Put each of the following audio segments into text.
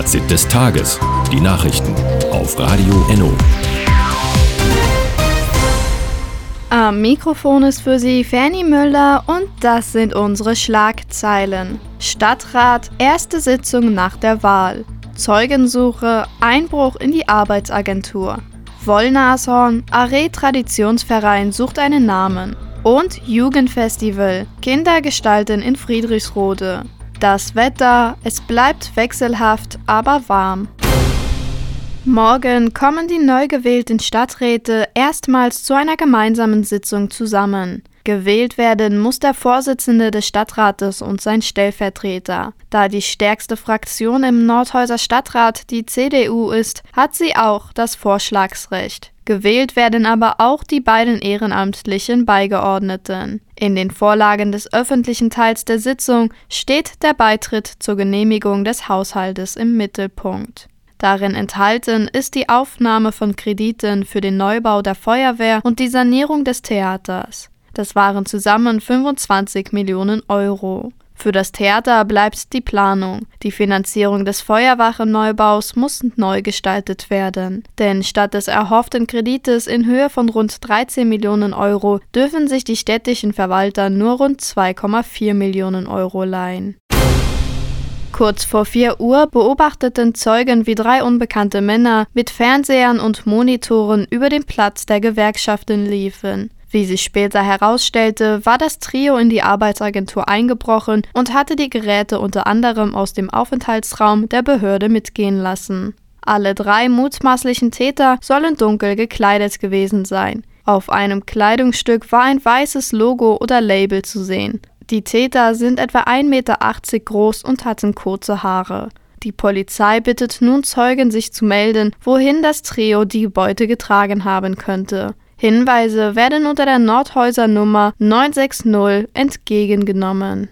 Fazit des Tages. Die Nachrichten auf Radio Enno. Am Mikrofon ist für Sie Fanny Müller und das sind unsere Schlagzeilen. Stadtrat, erste Sitzung nach der Wahl. Zeugensuche, Einbruch in die Arbeitsagentur. Wollnashorn, Array-Traditionsverein sucht einen Namen. Und Jugendfestival, Kinder gestalten in Friedrichsrode. Das Wetter, es bleibt wechselhaft, aber warm. Morgen kommen die neu gewählten Stadträte erstmals zu einer gemeinsamen Sitzung zusammen. Gewählt werden muss der Vorsitzende des Stadtrates und sein Stellvertreter. Da die stärkste Fraktion im Nordhäuser Stadtrat die CDU ist, hat sie auch das Vorschlagsrecht. Gewählt werden aber auch die beiden ehrenamtlichen Beigeordneten. In den Vorlagen des öffentlichen Teils der Sitzung steht der Beitritt zur Genehmigung des Haushaltes im Mittelpunkt. Darin enthalten ist die Aufnahme von Krediten für den Neubau der Feuerwehr und die Sanierung des Theaters. Das waren zusammen 25 Millionen Euro. Für das Theater bleibt die Planung. Die Finanzierung des Feuerwachenneubaus muss neu gestaltet werden. Denn statt des erhofften Kredites in Höhe von rund 13 Millionen Euro dürfen sich die städtischen Verwalter nur rund 2,4 Millionen Euro leihen. Kurz vor 4 Uhr beobachteten Zeugen, wie 3 unbekannte Männer mit Fernsehern und Monitoren über den Platz der Gewerkschaften liefen. Wie sich später herausstellte, war das Trio in die Arbeitsagentur eingebrochen und hatte die Geräte unter anderem aus dem Aufenthaltsraum der Behörde mitgehen lassen. Alle 3 mutmaßlichen Täter sollen dunkel gekleidet gewesen sein. Auf einem Kleidungsstück war ein weißes Logo oder Label zu sehen. Die Täter sind etwa 1,80 Meter groß und hatten kurze Haare. Die Polizei bittet nun Zeugen, sich zu melden, wohin das Trio die Beute getragen haben könnte. Hinweise werden unter der Nordhäuser Nummer 960 entgegengenommen.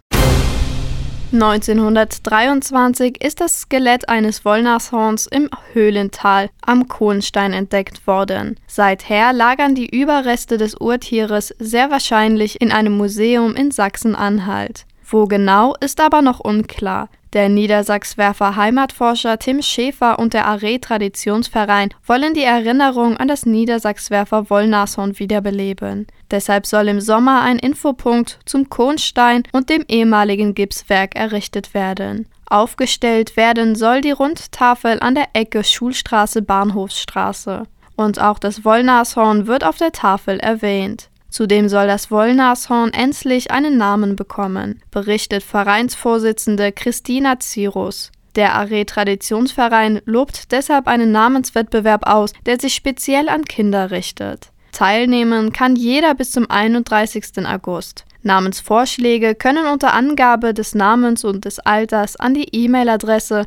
1923 ist das Skelett eines Wollnashorns im Höhlental am Kohnstein entdeckt worden. Seither lagern die Überreste des Urtieres sehr wahrscheinlich in einem Museum in Sachsen-Anhalt. Wo genau, ist aber noch unklar. Der Niedersachswerfer Heimatforscher Tim Schäfer und der Array-Traditionsverein wollen die Erinnerung an das Niedersachswerfer Wollnashorn wiederbeleben. Deshalb soll im Sommer ein Infopunkt zum Kohnstein und dem ehemaligen Gipswerk errichtet werden. Aufgestellt werden soll die Rundtafel an der Ecke Schulstraße-Bahnhofsstraße. Und auch das Wollnashorn wird auf der Tafel erwähnt. Zudem soll das Wollnashorn endlich einen Namen bekommen, berichtet Vereinsvorsitzende Christina Zirus. Der Array-Traditionsverein lobt deshalb einen Namenswettbewerb aus, der sich speziell an Kinder richtet. Teilnehmen kann jeder bis zum 31. August. Namensvorschläge können unter Angabe des Namens und des Alters an die E-Mail-Adresse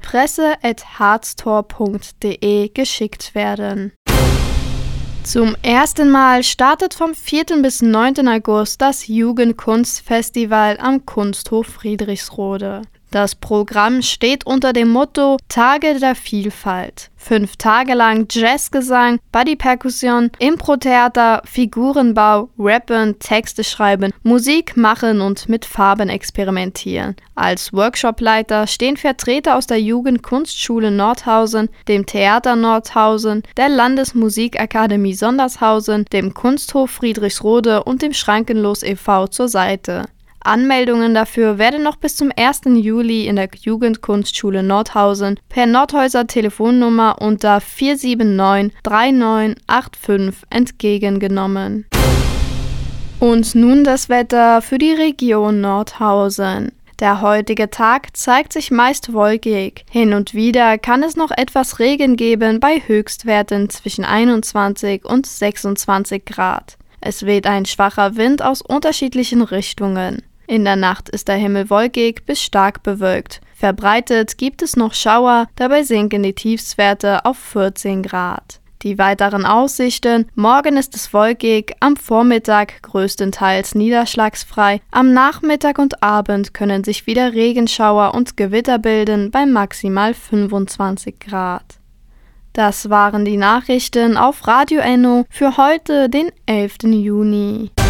presse@harztor.de geschickt werden. Zum ersten Mal startet vom 4. bis 9. August das Jugendkunstfestival am Kunsthof Friedrichsrode. Das Programm steht unter dem Motto Tage der Vielfalt. 5 Tage lang Jazzgesang, Bodyperkussion, Impro-Theater, Figurenbau, Rappen, Texte schreiben, Musik machen und mit Farben experimentieren. Als Workshopleiter stehen Vertreter aus der Jugendkunstschule Nordhausen, dem Theater Nordhausen, der Landesmusikakademie Sondershausen, dem Kunsthof Friedrichsrode und dem Schrankenlos e.V. zur Seite. Anmeldungen dafür werden noch bis zum 1. Juli in der Jugendkunstschule Nordhausen per Nordhäuser Telefonnummer unter 479 3985 entgegengenommen. Und nun das Wetter für die Region Nordhausen. Der heutige Tag zeigt sich meist wolkig. Hin und wieder kann es noch etwas Regen geben bei Höchstwerten zwischen 21 und 26 Grad. Es weht ein schwacher Wind aus unterschiedlichen Richtungen. In der Nacht ist der Himmel wolkig bis stark bewölkt. Verbreitet gibt es noch Schauer, dabei sinken die Tiefstwerte auf 14 Grad. Die weiteren Aussichten: Morgen ist es wolkig, am Vormittag größtenteils niederschlagsfrei, am Nachmittag und Abend können sich wieder Regenschauer und Gewitter bilden bei maximal 25 Grad. Das waren die Nachrichten auf Radio Enno für heute, den 11. Juni.